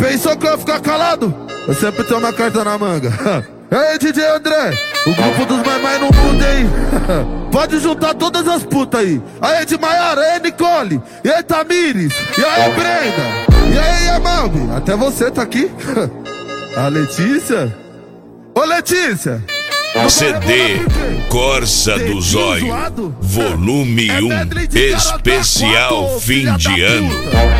Pensou que eu ia ficar calado? Eu sempre tenho uma carta na manga. Ei, DJ André, o grupo dos mais no mundo, hein? Pode juntar todas as putas aí. Aí, de Maiara, aí, Nicole, e aí, Tamires, e aí, Brenda, e aí, Amalbi. Até você tá aqui. A Letícia. Ô, Letícia. CD Corsa do Zóio, volume 1, especial fim de ano.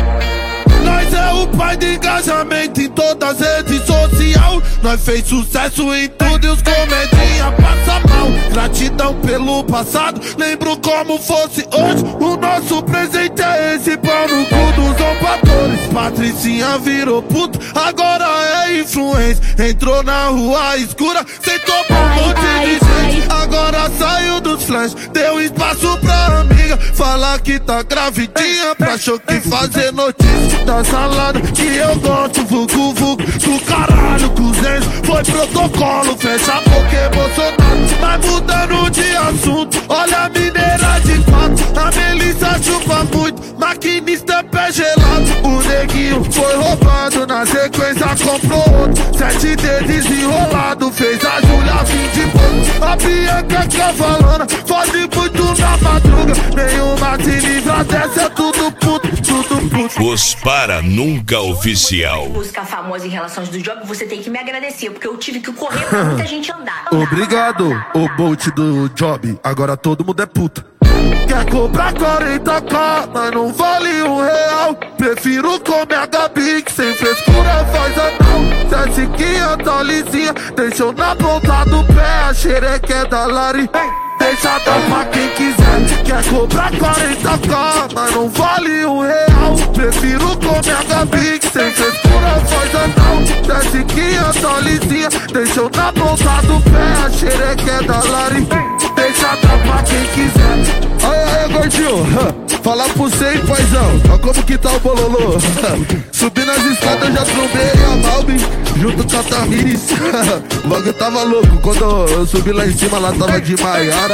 Nós é o pai de engajamento em todas as redes sociais. Nós fez sucesso em tudo e os comedinha passa mal. Gratidão pelo passado, lembro como fosse hoje. O nosso presente é esse, pau no cu dos zombadores. Patricinha virou puto, agora é influência. Entrou na rua escura, sentou pra um monte de gente. Agora saiu dos flash, deu espaço pra amiga. Falar que tá gravidinha, pra choque fazer notícia. Da salada que eu gosto, vucu vucu do caralho, cozinhos. Foi protocolo, fecha a boca e Bolsonaro. Mas mudando de assunto, olha a mineira de quatro. A Melissa chupa muito, maquinista é pé gelado. O neguinho foi roubado, na sequência comprou outro. 7 dedos enrolado, fez a Júlia fim de ponto. A Bianca cavalona, fode muito na madruga. Nenhuma se livra dessa, é tudo puto, tudo puto. Os Para Nunca Oficial. Música famosa em relações do job, você tem que me agradecer, porque eu tive que correr pra muita gente andar. Obrigado, o Bolt do job, agora todo mundo é puta. Quer comprar 40k, mas não vale R$1. Prefiro comer a Gabi, que sem frescura faz anão. Cessiquinha tá lisinha, deixou na ponta do pé. A xereca é da Lari, deixa dar pra quem quiser. Quer comprar 40k, mas não vale R$1. Prefiro comer a Gabi, que sem frescura faz anão. Cessiquinha tá lisinha, deixou na ponta do pé. A xereca é da Lari, deixa dar pra quem quiser. Aí, gordinho, falar pra você, hein, paizão. Olha como que tá o bololô. Subi nas escadas, já trombei a Malbi junto com a Tamires. O bagulho tava louco. Quando eu subi lá em cima, lá tava de Maiara.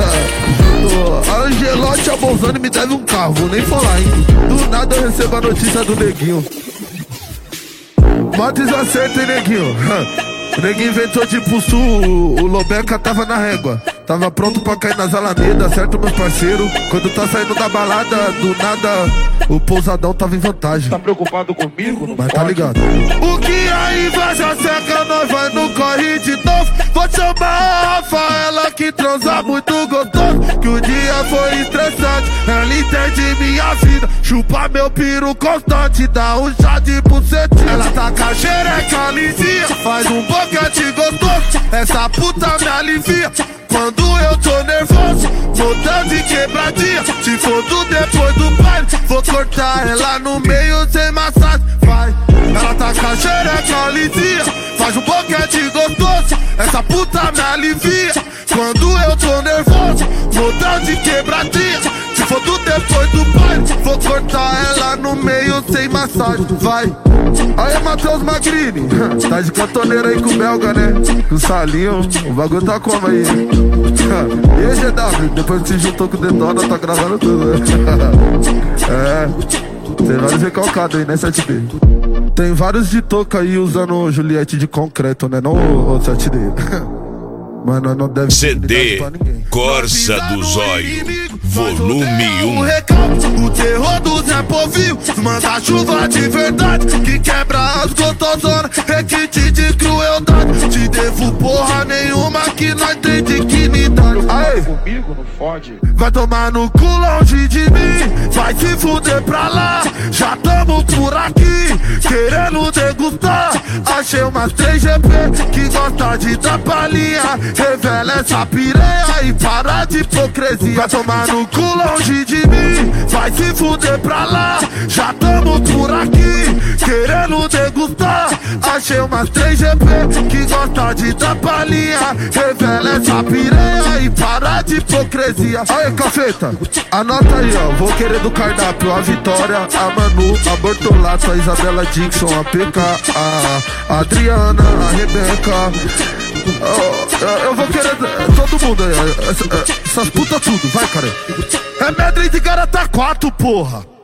A Angelote, a Bolzani me deve um carro, vou nem falar, hein. Do nada eu recebo a notícia do neguinho. Mó desacerto, hein, neguinho. O neguinho inventou de pulso, o Lobeca tava na régua. Tava pronto pra cair nas alamedas, certo, meus parceiros? Quando tá saindo da balada, do nada, o pousadão tava em vantagem. Tá preocupado comigo? Mas tá ligado. O que a inveja seca, nós vai no corre de novo. Vou chamar a Rafaela que transa muito gostoso. Que o dia foi estressante, ela entende minha vida. Chupa meu piru constante, dá um chá de bucetinha. Ela tá com a xereca lisinha, faz um boquete gostoso. Essa puta me alivia quando eu tô nervoso, montando de quebradinha. Se for do depois do baile, vou cortar ela no meio sem massagem. Vai, ela tá com a xereca lisinha, faz um boquete gostoso. Essa puta me alivia quando eu tô nervoso, montando de quebradinha. Se for do depois do baile, vou cortar ela no meio sem massagem. Vai. Aí, Matheus Magrini, tá de cantoneira aí com o belga, né? Com o Salinho, o bagulho tá como aí? E aí, GW, depois que se juntou com o Detona, tá gravando tudo, né? Tem vários recalcados aí, né, 7D? Tem vários de touca aí usando Juliette de concreto, né? Não o 7D. Mas nós não deve CD Corsa do Zóio, volume 1. O terror do Zé Povinho, manda chuva de verdade, que quebra as gotosonas, requinte de crueldade. Te devo porra nenhuma que nós tem dignidade. Aê, Comigo não fode. vai tomar no cu longe de mim, vai se fuder pra lá. Já tamo por aqui, querendo degustar. Achei umas 3GP que gosta de dar palhinha. Revela essa piranha e para de hipocrisia. Vai tomar no cu longe de mim, vai se fuder pra lá. Já tamo por aqui, querendo degustar. Achei umas 3GP que gosta de dar palhinha. Revela essa piranha e para de hipocrisia. Aí, cafeta, anota aí, ó. Vou querer do cardápio a Vitória, a Manu, a Bortolato, a Isabela Dixon, a PK, a Adriana, a Rebeca. Eu vou querer todo mundo aí, essas putas tudo, vai, cara. É Medley de Garata 4, porra.